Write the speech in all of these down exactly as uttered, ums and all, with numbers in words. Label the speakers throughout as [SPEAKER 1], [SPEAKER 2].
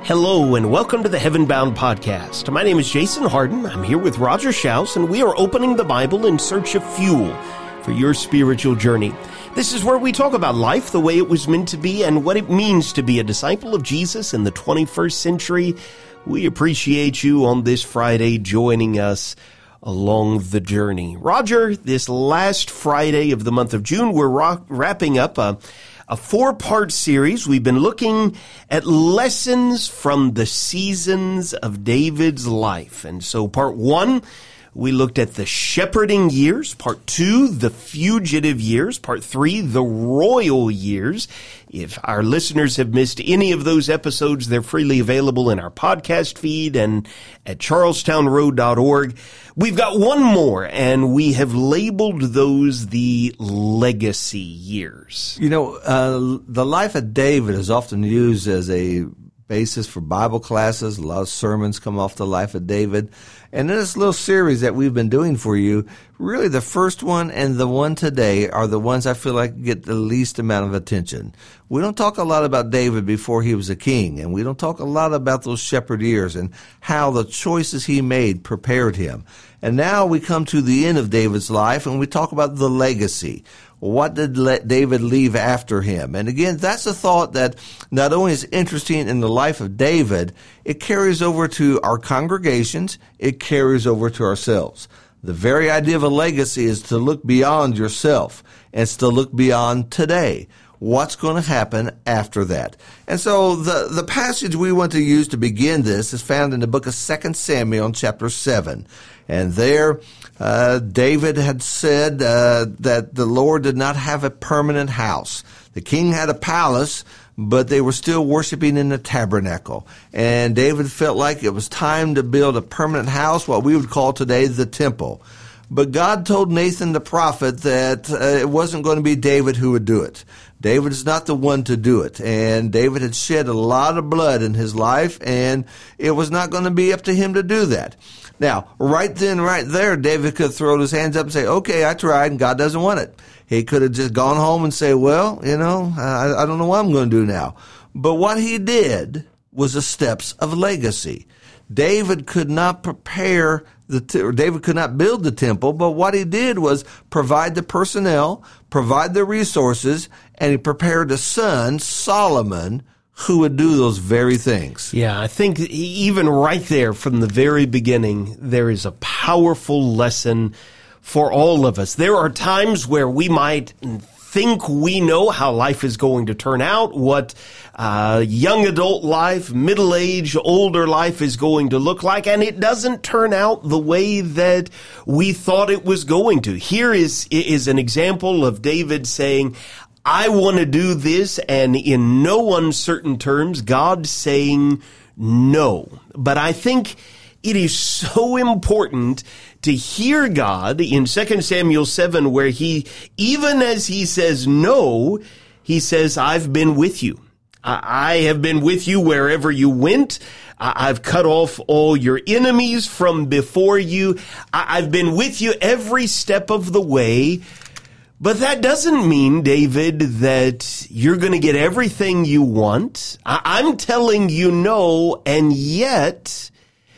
[SPEAKER 1] Hello and welcome to the Heaven Bound Podcast. My name is Jason Harden. I'm here with Roger Schaus, and we are opening the Bible in search of fuel for your spiritual journey. This is where we talk about life the way it was meant to be and what it means to be a disciple of Jesus in the twenty-first century. We appreciate you on this Friday joining us along the journey. Roger, this last Friday of the month of June, we're rock- wrapping up a A four-part series. We've been looking at lessons from the seasons of David's life. And so part one, we looked at the shepherding years. Part two, the fugitive years. Part three, the royal years. If our listeners have missed any of those episodes, they're freely available in our podcast feed and at charlestown road dot org. We've got one more, and we have labeled those the legacy years.
[SPEAKER 2] You know, uh, the life of David is often used as a basis for Bible classes. A lot of sermons come off the life of David. And in this little series that we've been doing for you, really the first one and the one today are the ones I feel like get the least amount of attention. We don't talk a lot about David before he was a king, and we don't talk a lot about those shepherd years and how the choices he made prepared him. And now we come to the end of David's life, and we talk about the legacy. What did David leave after him? And again, that's a thought that not only is interesting in the life of David, it carries over to our congregations, it carries over to ourselves. The very idea of a legacy is to look beyond yourself and it's to look beyond today. What's going to happen after that? And so the, the passage we want to use to begin this is found in the book of Second Samuel, chapter seven. And there, uh, David had said uh, that the Lord did not have a permanent house. The king had a palace, but they were still worshiping in the tabernacle. And David felt like it was time to build a permanent house, what we would call today the temple. But God told Nathan the prophet that uh, it wasn't going to be David who would do it. David is not the one to do it. And David had shed a lot of blood in his life, and it was not going to be up to him to do that. Now, right then, right there, David could throw his hands up and say, okay, I tried, and God doesn't want it. He could have just gone home and say, well, you know, I, I don't know what I'm going to do now. But what he did was the steps of legacy. David could not prepare the, t- David could not build the temple, but what he did was provide the personnel, provide the resources, and he prepared a son, Solomon, who would do those very things.
[SPEAKER 1] Yeah, I think even right there from the very beginning, there is a powerful lesson for all of us. There are times where we might think we know how life is going to turn out, what uh, young adult life, middle age, older life is going to look like, and it doesn't turn out the way that we thought it was going to. Here is is an example of David saying, I want to do this, and in no uncertain terms, God saying no. But I think it is so important to hear God in Second Samuel seven, where he, even as he says no, he says, I've been with you. I have been with you wherever you went. I've cut off all your enemies from before you. I've been with you every step of the way. But that doesn't mean, David, that you're going to get everything you want. I'm telling you no, and yet,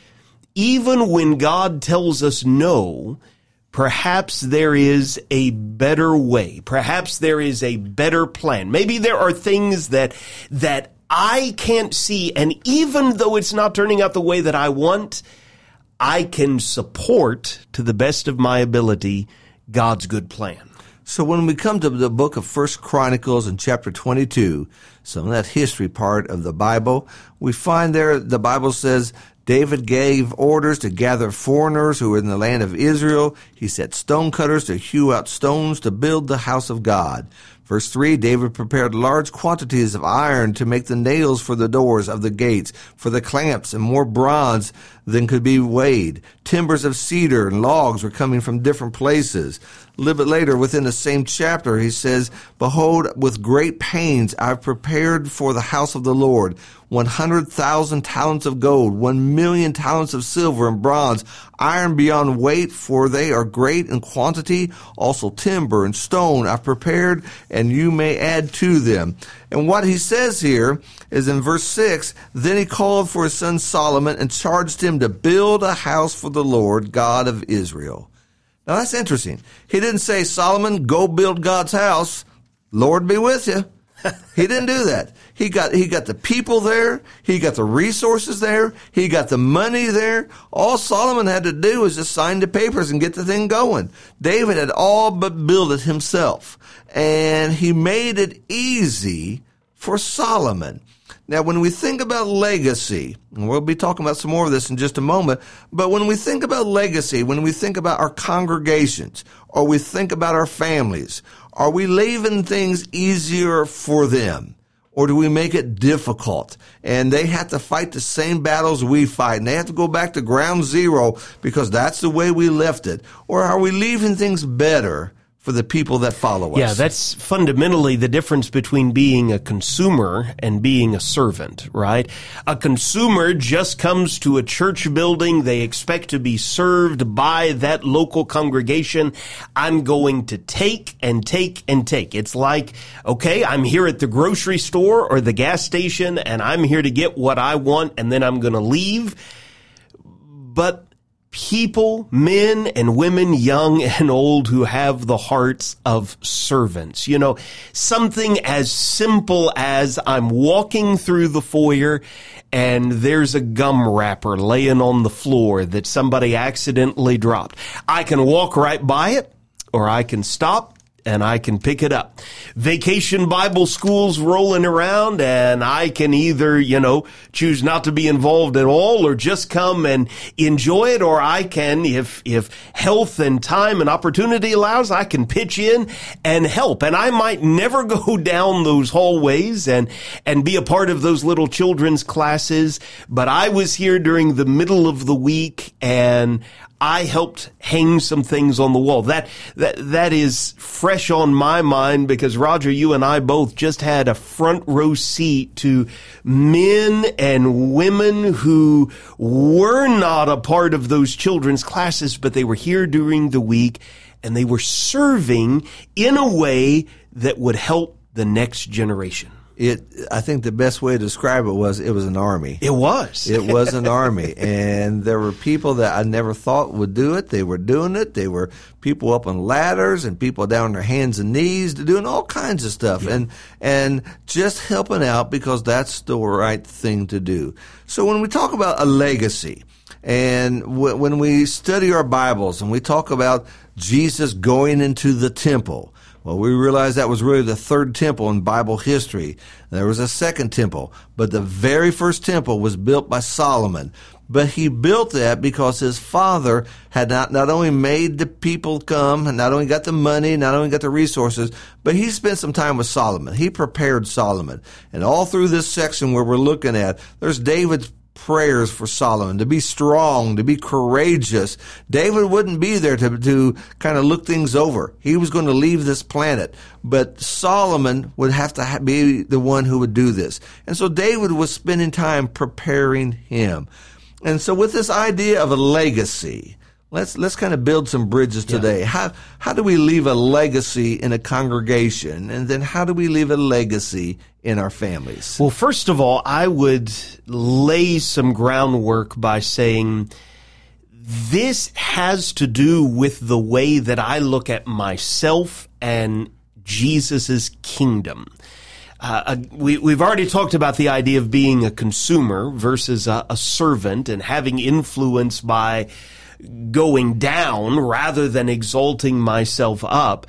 [SPEAKER 1] even when God tells us no, perhaps there is a better way. Perhaps there is a better plan. Maybe there are things that that I can't see, and even though it's not turning out the way that I want, I can support, to the best of my ability, God's good plan.
[SPEAKER 2] So when we come to the book of First Chronicles in chapter twenty-two, some of that history part of the Bible, we find there the Bible says David gave orders to gather foreigners who were in the land of Israel. He set stonecutters to hew out stones to build the house of God. Verse three, David prepared large quantities of iron to make the nails for the doors of the gates, for the clamps, and more bronze than could be weighed. Timbers of cedar and logs were coming from different places. A little bit later, within the same chapter, he says, Behold, with great pains I've prepared for the house of the Lord one hundred thousand talents of gold, one million talents of silver and bronze, iron beyond weight, for they are great in quantity, also timber and stone I've prepared, and you may add to them. And what he says here is in verse six, then he called for his son Solomon and charged him to build a house for the Lord, God of Israel. Now that's interesting. He didn't say, Solomon, go build God's house. Lord be with you. He didn't do that. He got, he got the people there. He got the resources there. He got the money there. All Solomon had to do was just sign the papers and get the thing going. David had all but built it himself. And he made it easy for Solomon. Now, when we think about legacy, and we'll be talking about some more of this in just a moment, but when we think about legacy, when we think about our congregations, or we think about our families, are we leaving things easier for them? Or do we make it difficult? And they have to fight the same battles we fight, and they have to go back to ground zero because that's the way we left it. Or are we leaving things better for the people that follow us?
[SPEAKER 1] Yeah, that's fundamentally the difference between being a consumer and being a servant, right? A consumer just comes to a church building. They expect to be served by that local congregation. I'm going to take and take and take. It's like, okay, I'm here at the grocery store or the gas station, and I'm here to get what I want, and then I'm going to leave. But people, men and women, young and old, who have the hearts of servants. You know, something as simple as I'm walking through the foyer and there's a gum wrapper laying on the floor that somebody accidentally dropped. I can walk right by it, or I can stop and I can pick it up. Vacation Bible schools rolling around, and I can either, you know, choose not to be involved at all or just come and enjoy it, or I can, if, if health and time and opportunity allows, I can pitch in and help. And I might never go down those hallways and, and be a part of those little children's classes, but I was here during the middle of the week and I helped hang some things on the wall. That, that, that is fresh on my mind because, Roger, you and I both just had a front row seat to men and women who were not a part of those children's classes, but they were here during the week and they were serving in a way that would help the next generation.
[SPEAKER 2] It, I think the best way to describe it was it was an army.
[SPEAKER 1] It was.
[SPEAKER 2] It was an army. And there were people that I never thought would do it. They were doing it. They were people up on ladders and people down on their hands and knees doing all kinds of stuff. Yeah. And, and just helping out because that's the right thing to do. So when we talk about a legacy, and w- when we study our Bibles and we talk about Jesus going into the temple, well, we realize that was really the third temple in Bible history. There was a second temple, but the very first temple was built by Solomon. But he built that because his father had not, not only made the people come, and not only got the money, not only got the resources, but he spent some time with Solomon. He prepared Solomon. And all through this section where we're looking at, there's David's prayers for Solomon, to be strong, to be courageous. David wouldn't be there to, to kind of look things over. He was going to leave this planet, but Solomon would have to ha- be the one who would do this. And so David was spending time preparing him. And so with this idea of a legacy, let's let's kind of build some bridges today. Yeah. How how do we leave a legacy in a congregation? And then how do we leave a legacy in our families?
[SPEAKER 1] Well, first of all, I would lay some groundwork by saying this has to do with the way that I look at myself and Jesus's kingdom. Uh, we, we've already talked about the idea of being a consumer versus a, a servant and having influence by going down rather than exalting myself up.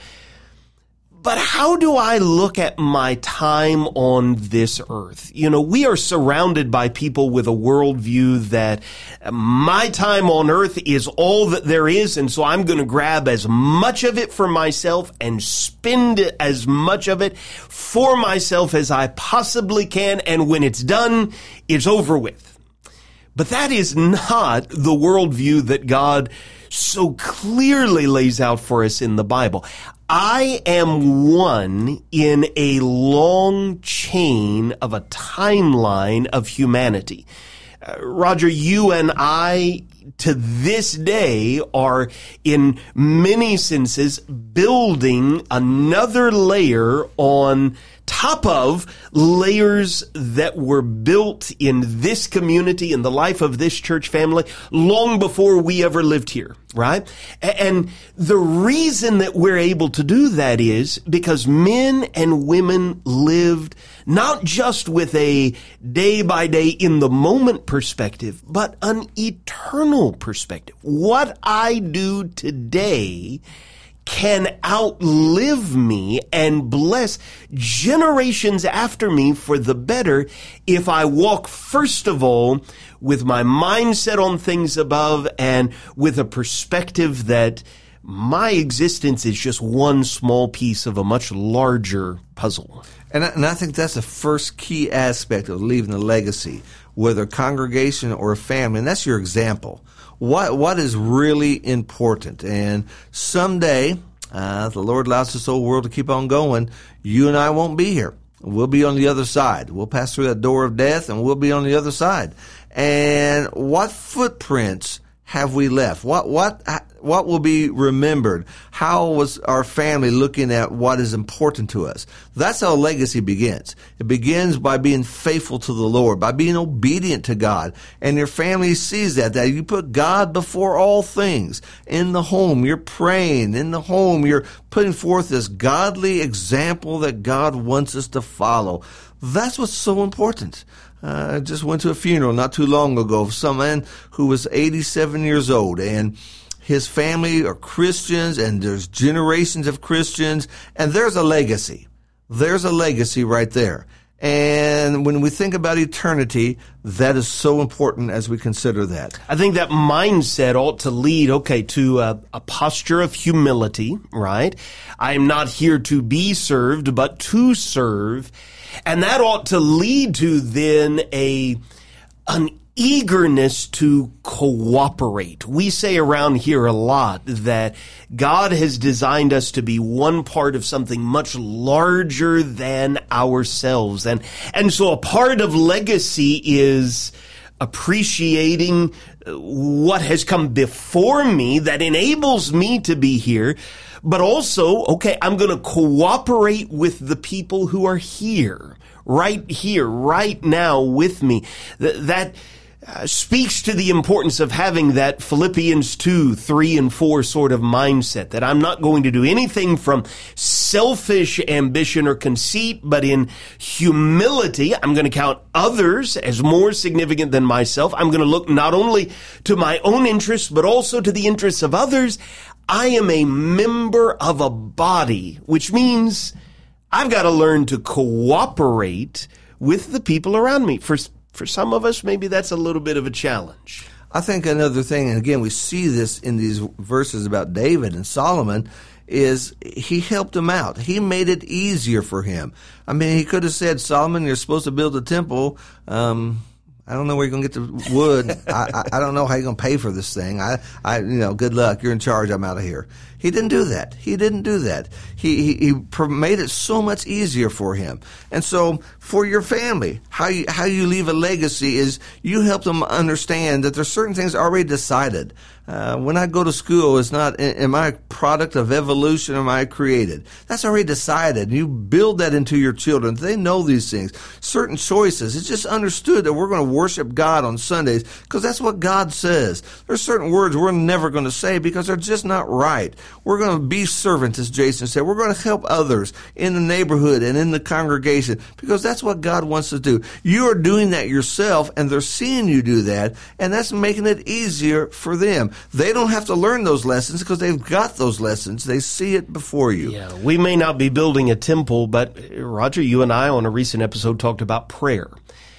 [SPEAKER 1] But how do I look at my time on this earth? You know, we are surrounded by people with a worldview that my time on earth is all that there is, and so I'm going to grab as much of it for myself and spend as much of it for myself as I possibly can, and when it's done, it's over with. But that is not the worldview that God so clearly lays out for us in the Bible. I am one in a long chain of a timeline of humanity. Uh, Roger, you and I to this day are in many senses building another layer on top of layers that were built in this community, in the life of this church family, long before we ever lived here, right? And the reason that we're able to do that is because men and women lived not just with a day by day in the moment perspective, but an eternal perspective. What I do today can outlive me and bless generations after me for the better if I walk, first of all, with my mindset on things above and with a perspective that my existence is just one small piece of a much larger puzzle.
[SPEAKER 2] And I, and I think that's the first key aspect of leaving a legacy, whether a congregation or a family, and that's your example. What What is really important? And someday, uh, if the Lord allows this whole world to keep on going, you and I won't be here. We'll be on the other side. We'll pass through that door of death, and we'll be on the other side. And what footprints have we left? What what what will be remembered? How was our family looking at what is important to us? That's how legacy begins. It begins by being faithful to the Lord, by being obedient to God. And your family sees that, that you put God before all things. In the home, you're praying. In the home, you're putting forth this godly example that God wants us to follow. That's what's so important. I uh, just went to a funeral not too long ago of some man who was eighty-seven years old, and his family are Christians, and there's generations of Christians, and there's a legacy. There's a legacy right there. And when we think about eternity, that is so important as we consider that.
[SPEAKER 1] I think that mindset ought to lead, okay, to a, a posture of humility, right? I am not here to be served, but to serve. And that ought to lead to then a an eagerness to cooperate. We say around here a lot that God has designed us to be one part of something much larger than ourselves. And, and so a part of legacy is appreciating what has come before me that enables me to be here. But also, okay, I'm going to cooperate with the people who are here, right here, right now with me. Th- that uh, speaks to the importance of having that Philippians two, three, and four sort of mindset, that I'm not going to do anything from selfish ambition or conceit, but in humility, I'm going to count others as more significant than myself. I'm going to look not only to my own interests, but also to the interests of others. I am a member of a body, which means I've got to learn to cooperate with the people around me. For for some of us, maybe that's a little bit of a challenge.
[SPEAKER 2] I think another thing, and again, we see this in these verses about David and Solomon, is he helped him out. He made it easier for him. I mean, he could have said, Solomon, you're supposed to build a temple. Um I don't know where you're going to get the wood. I, I, I don't know how you're going to pay for this thing. I, I, you know, good luck. You're in charge. I'm out of here. He didn't do that. He didn't do that. He, he, he made it so much easier for him. And so for your family, how you, how you leave a legacy is you help them understand that there's certain things already decided. Uh, when I go to school, it's not, am I a product of evolution or am I created? That's already decided. You build that into your children. They know these things. Certain choices. It's just understood that we're going to worship God on Sundays because that's what God says. There's certain words we're never going to say because they're just not right. We're going to be servants, as Jason said. We're going to help others in the neighborhood and in the congregation because that's what God wants to do. You are doing that yourself, and they're seeing you do that, and that's making it easier for them. They don't have to learn those lessons because they've got those lessons. They see it before you.
[SPEAKER 1] Yeah, we may not be building a temple, but Roger, you and I on a recent episode talked about prayer.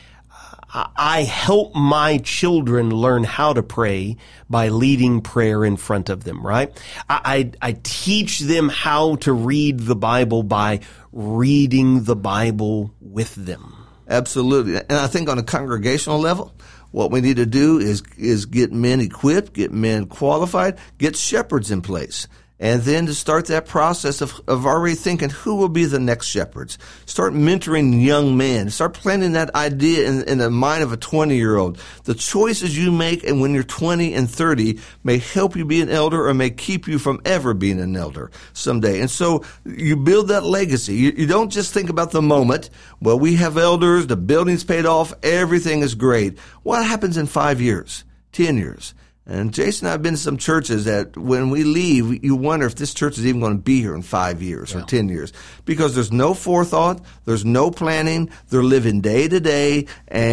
[SPEAKER 1] I help my children learn how to pray by leading prayer in front of them, right? I, I, I teach them how to read the Bible by reading the Bible with them.
[SPEAKER 2] Absolutely. And I think on a congregational level, what we need to do is is get men equipped, get men qualified, get shepherds in place. And then to start that process of, of already thinking who will be the next shepherds. Start mentoring young men. Start planting that idea in, in the mind of a twenty-year-old. The choices you make and when you're twenty and thirty may help you be an elder or may keep you from ever being an elder someday. And so you build that legacy. You, you don't just think about the moment. Well, we have elders, the building's paid off, everything is great. What happens in five years, ten years? And Jason and I have been to some churches that when we leave, you wonder if this church is even going to be here in five years yeah. or ten years. Because there's no forethought, there's no planning, they're living day to day,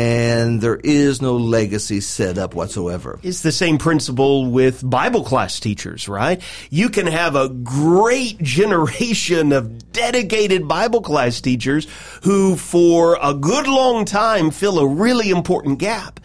[SPEAKER 2] and there is no legacy set up whatsoever.
[SPEAKER 1] It's the same principle with Bible class teachers, right? You can have a great generation of dedicated Bible class teachers who for a good long time fill a really important gap.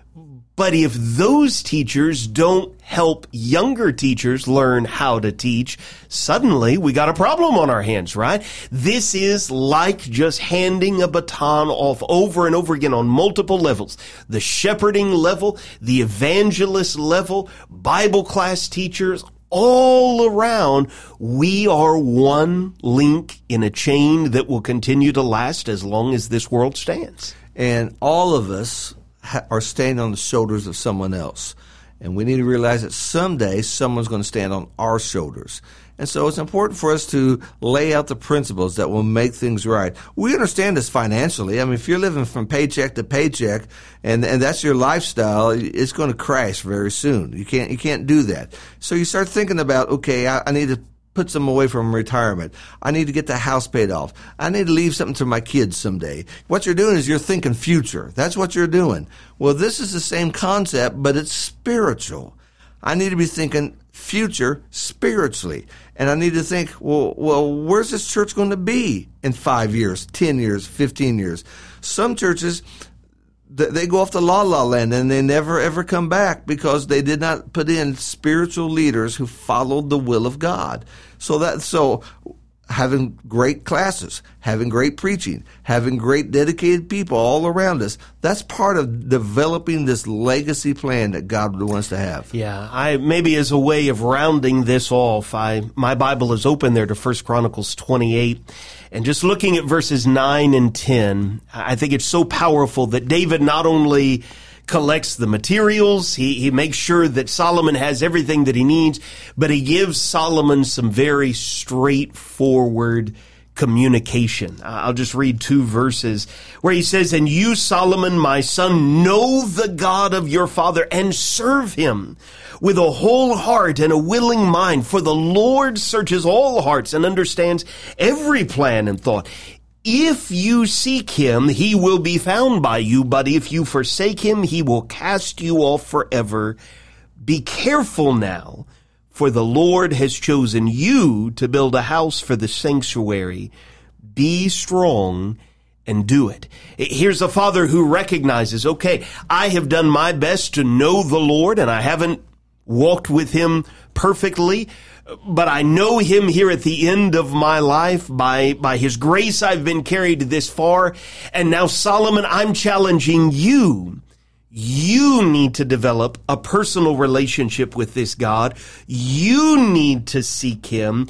[SPEAKER 1] But if those teachers don't help younger teachers learn how to teach, suddenly we got a problem on our hands, right? This is like just handing a baton off over and over again on multiple levels. The shepherding level, the evangelist level, Bible class teachers, all around, we are one link in a chain that will continue to last as long as this world stands.
[SPEAKER 2] And all of us are standing on the shoulders of someone else. And we need to realize that someday someone's going to stand on our shoulders. And so it's important for us to lay out the principles that will make things right. We understand this financially. I mean, if you're living from paycheck to paycheck and, and that's your lifestyle, it's going to crash very soon. You can't, you can't do that. So you start thinking about, okay, I, I need to put some away from retirement. I need to get the house paid off. I need to leave something to my kids someday. What you're doing is you're thinking future. That's what you're doing. Well, this is the same concept, but it's spiritual. I need to be thinking future spiritually. And I need to think, well, well, where's this church going to be in five years, ten years, fifteen years? Some churches, they go off to La La Land and they never ever come back because they did not put in spiritual leaders who followed the will of God. So that, so having great classes, having great preaching, having great dedicated people all around us, that's part of developing this legacy plan that God wants to have.
[SPEAKER 1] Yeah, I maybe as a way of rounding this off, I my Bible is open there to First Chronicles twenty-eight. And just looking at verses nine and ten, I think it's so powerful that David not only collects the materials, he, he makes sure that Solomon has everything that he needs, but he gives Solomon some very straightforward communication. I'll just read two verses where he says, "And you, Solomon, my son, know the God of your father and serve him with a whole heart and a willing mind, for the Lord searches all hearts and understands every plan and thought. If you seek him, he will be found by you, but if you forsake him, he will cast you off forever. Be careful now, for the Lord has chosen you to build a house for the sanctuary. Be strong and do it." Here's a father who recognizes, okay, I have done my best to know the Lord, and I haven't walked with him perfectly, but I know him here at the end of my life. By, by his grace, I've been carried this far. And now, Solomon, I'm challenging you. You need to develop a personal relationship with this God. You need to seek him.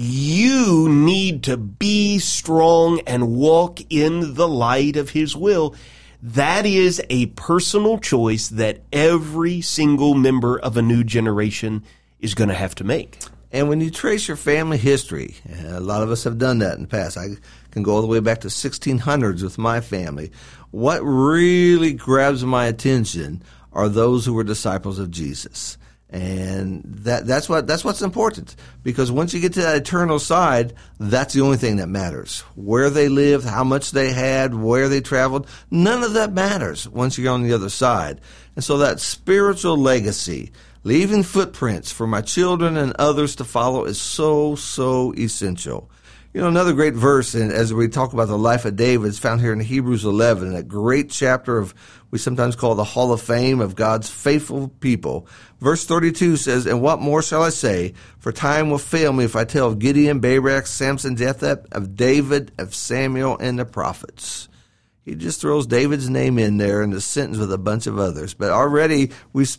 [SPEAKER 1] You need to be strong and walk in the light of his will. That is a personal choice that every single member of a new generation is going to have to make.
[SPEAKER 2] And when you trace your family history, a lot of us have done that in the past. I can go all the way back to sixteen hundreds with my family. What really grabs my attention are those who were disciples of Jesus. And that, that's what, that's what's important. Because once you get to that eternal side, that's the only thing that matters. Where they lived, how much they had, where they traveled, none of that matters once you're on the other side. And so that spiritual legacy, leaving footprints for my children and others to follow, is so, so essential. You know, another great verse, and as we talk about the life of David, is found here in Hebrews eleven, a great chapter of, we sometimes call the Hall of Fame of God's faithful people. Verse thirty-two says, "And what more shall I say? For time will fail me if I tell of Gideon, Barak, Samson, Jephthah, of David, of Samuel, and the prophets." He just throws David's name in there in the sentence with a bunch of others. But already we've spent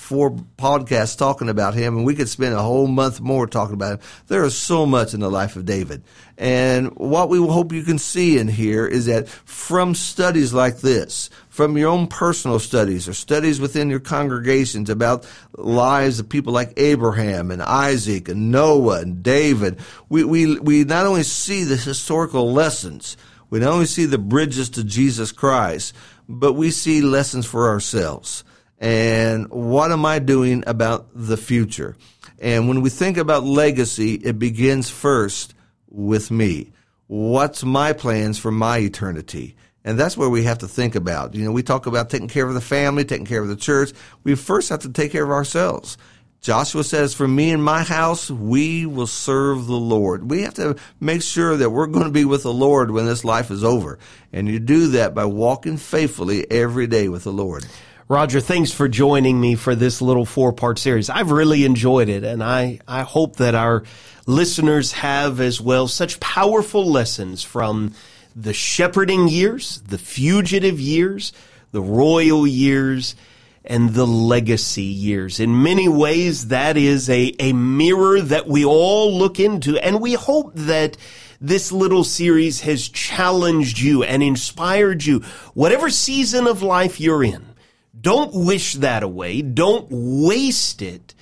[SPEAKER 2] four podcasts talking about him, and we could spend a whole month more talking about him. There is so much in the life of David. And what we hope you can see in here is that from studies like this, from your own personal studies or studies within your congregations about lives of people like Abraham and Isaac and Noah and David, we, we, we not only see the historical lessons, we not only see the bridges to Jesus Christ, but we see lessons for ourselves. And what am I doing about the future? And when we think about legacy, it begins first with me. What's my plans for my eternity? And that's where we have to think about. You know, we talk about taking care of the family, taking care of the church. We first have to take care of ourselves. Joshua says, for me and my house, we will serve the Lord. We have to make sure that we're going to be with the Lord when this life is over. And you do that by walking faithfully every day with the Lord.
[SPEAKER 1] Roger, thanks for joining me for this little four-part series. I've really enjoyed it, and I, I hope that our listeners have as well such powerful lessons from the shepherding years, the fugitive years, the royal years, and the legacy years. In many ways, that is a, a mirror that we all look into, and we hope that this little series has challenged you and inspired you, whatever season of life you're in. Don't wish that away. Don't waste it.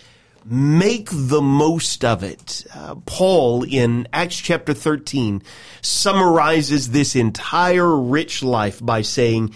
[SPEAKER 1] Make the most of it. Uh, Paul in Acts chapter thirteen summarizes this entire rich life by saying,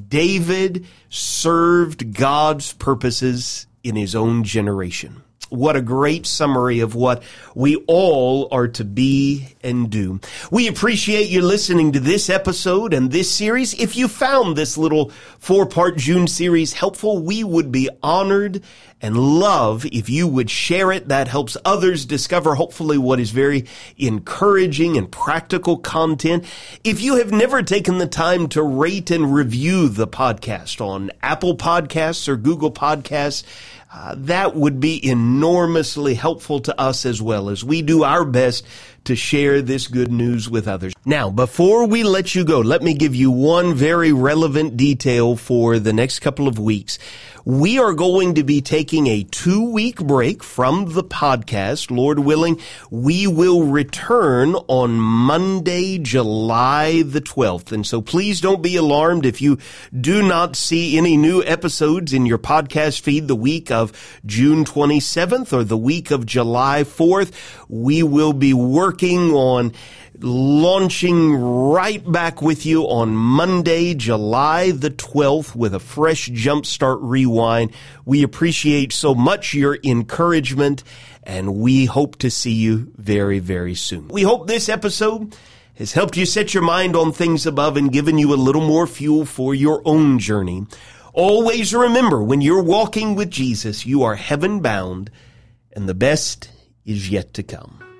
[SPEAKER 1] David served God's purposes in his own generation. What a great summary of what we all are to be and do. We appreciate you listening to this episode and this series. If you found this little four-part June series helpful, we would be honored and love if you would share it. That helps others discover hopefully what is very encouraging and practical content. If you have never taken the time to rate and review the podcast on Apple Podcasts or Google Podcasts, Uh, that would be enormously helpful to us as well as we do our best to share this good news with others. Now, before we let you go, let me give you one very relevant detail for the next couple of weeks. We are going to be taking a two-week break from the podcast. Lord willing, we will return on Monday, July the twelfth. And so please don't be alarmed if you do not see any new episodes in your podcast feed the week of June twenty-seventh or the week of July fourth. We will be working on launching right back with you on Monday, July the twelfth with a fresh Jumpstart Rewind. We appreciate so much your encouragement, and we hope to see you very, very soon. We hope this episode has helped you set your mind on things above and given you a little more fuel for your own journey. Always remember, when you're walking with Jesus, you are heaven bound, and the best is yet to come.